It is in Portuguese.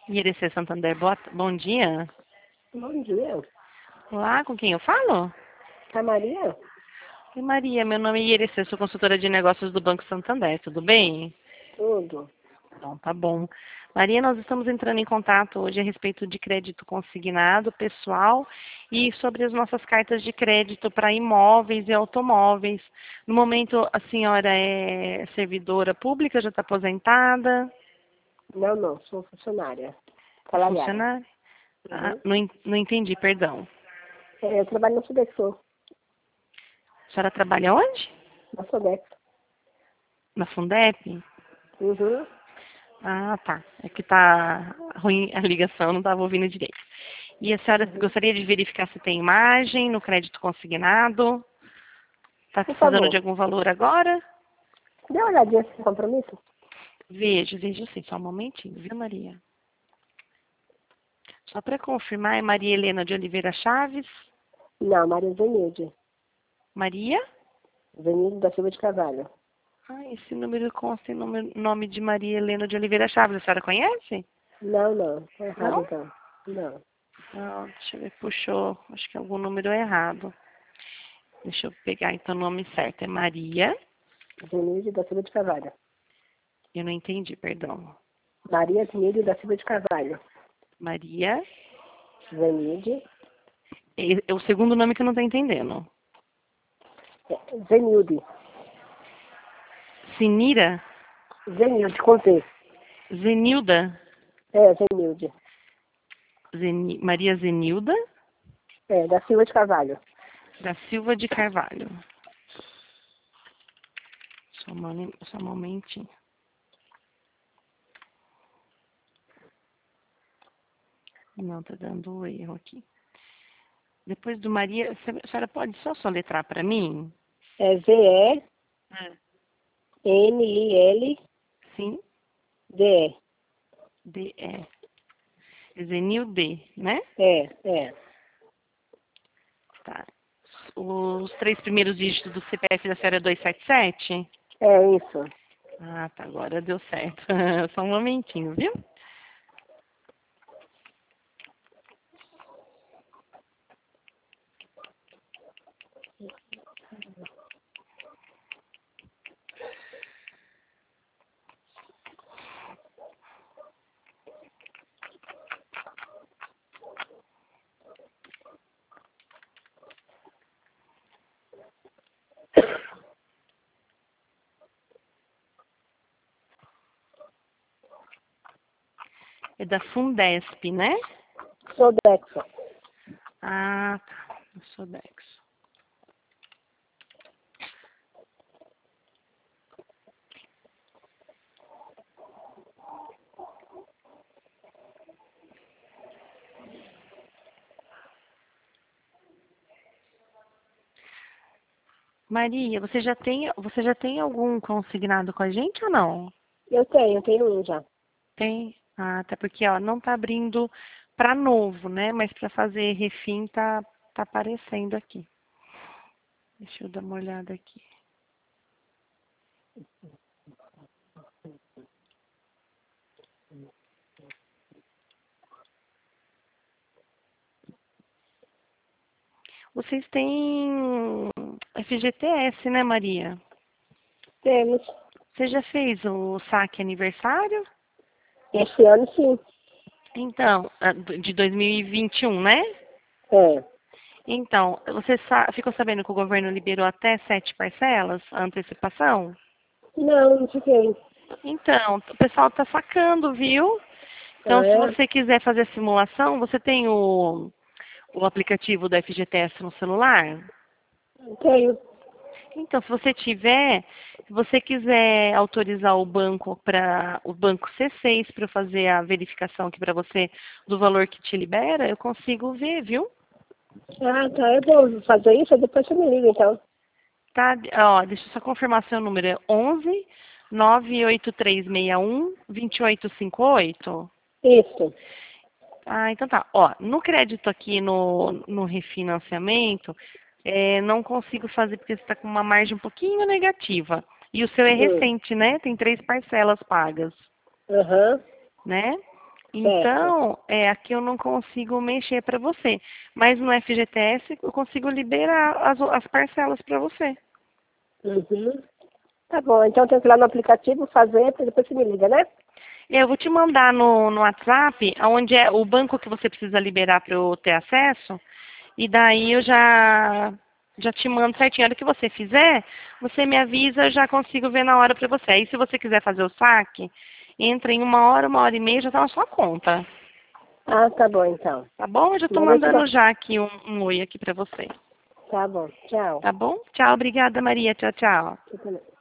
IRC Santander, bom dia. Bom dia. Olá, com quem eu falo? A Maria? Oi, Maria, meu nome é IRC, sou consultora de negócios do Banco Santander, tudo bem? Tudo. Então, tá bom. Maria, nós estamos entrando em contato hoje a respeito de crédito consignado pessoal e sobre as nossas cartas de crédito para imóveis e automóveis. No momento, a senhora é servidora pública, já está aposentada? Não, sou funcionária. É Salariada. funcionária? Ah, Uhum. não entendi, perdão. Eu trabalho na Sodexo. A senhora trabalha onde? Na Sodexo. Na Fundep? Uhum. Ah, tá. É que tá ruim a ligação, não estava ouvindo direito. E a senhora Uhum. gostaria de verificar se tem imagem no crédito consignado? Está Por precisando de favor, algum valor agora? dê uma olhadinha sem compromisso. Veja sim, só um momentinho, viu, Maria? Só para confirmar, é Maria Helena de Oliveira Chaves? Não, Maria Zenilde. Maria? Zenilde da Silva de Carvalho. Ah, esse número consta em nome de Maria Helena de Oliveira Chaves. A senhora conhece? Não. Tá errado Não? então. Não. Não, deixa eu ver, puxou, acho que algum número errado. Deixa eu pegar então o nome certo. É Maria. Zenilde da Silva de Carvalho. Eu não entendi, perdão. Maria Zenilde da Silva de Carvalho. Maria. Zenilde. É o segundo nome que eu não estou entendendo. Zenilde. Sinira? Zenilde, com Z. Zenilda? Zenilde. Maria Zenilda? Da Silva de Carvalho. Da Silva de Carvalho. Só um momentinho. Não, tá dando erro aqui. Depois do Maria, a senhora pode só soletrar para mim? VENILDE. É. Sim, D-E. Zenilde, né? É. Tá. Os três primeiros dígitos do CPF da senhora é 277? É isso. Ah, tá, agora deu certo. Só um momentinho, viu? É da Fundesp, né? Sodexo. Ah, tá. Eu sou Dex. Maria, você já tem algum consignado com a gente ou não? Eu tenho um já. Tem? Ah, até porque, ó, não tá abrindo para novo, né? Mas para fazer refim tá aparecendo aqui. Deixa eu dar uma olhada aqui. Vocês têm FGTS, né, Maria? Temos. Você já fez o saque aniversário? Esse ano, sim. Então, de 2021, né? É. Então, você ficou sabendo que o governo liberou até 7 parcelas, a antecipação? Não fiquei. Então, o pessoal está sacando, viu? Então, se É. você quiser fazer a simulação, você tem o aplicativo do FGTS no celular? Tenho. Então, se você tiver, se você quiser autorizar o banco para o banco C6 para fazer a verificação aqui para você do valor que te libera, eu consigo ver, viu? Ah, tá. É bom fazer isso, depois você me liga, então. Tá, ó, deixa eu só confirmar seu número. É 11 98361 2858? Isso. Ah, então tá. Ó, no crédito aqui no refinanciamento, não consigo fazer porque você está com uma margem um pouquinho negativa. E o seu é Uhum. recente, né? Tem 3 parcelas pagas, Aham. né? Então, aqui eu não consigo mexer para você. Mas no FGTS eu consigo liberar as parcelas para você. Uhum. Tá bom, então eu tenho que ir lá no aplicativo fazer, para depois você me liga, né? Eu vou te mandar no WhatsApp, onde é o banco que você precisa liberar para eu ter acesso. E daí eu já te mando certinho. A hora que você fizer, você me avisa, eu já consigo ver na hora para você. Aí se você quiser fazer o saque, entra em 1 hora e meia, já está na sua conta. Ah, tá bom então. Tá bom? Eu já estou Mas deixa mandando eu... já aqui um oi aqui para você. Tá bom, tchau. Tá bom? Tchau, obrigada Maria. Tchau, tchau. Você também.